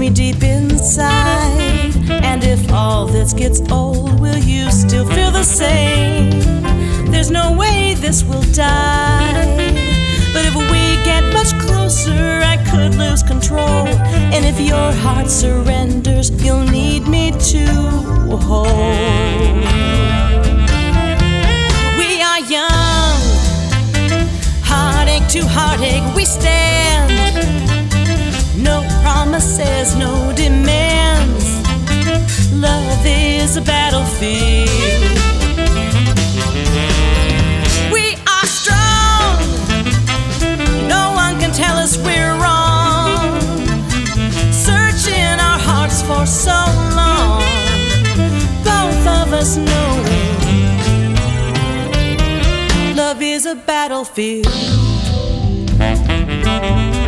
me deep inside. And if all this gets old, will you still feel the same? There's no way this will die. But if we get much closer, I could lose control. And if your heart surrenders, you'll need me to hold. We are young, heartache to heartache we stand. No promises, no demands. Love is a battlefield. We are strong. No one can tell us we're wrong. Searching our hearts for so long, both of us knowing love is a battlefield.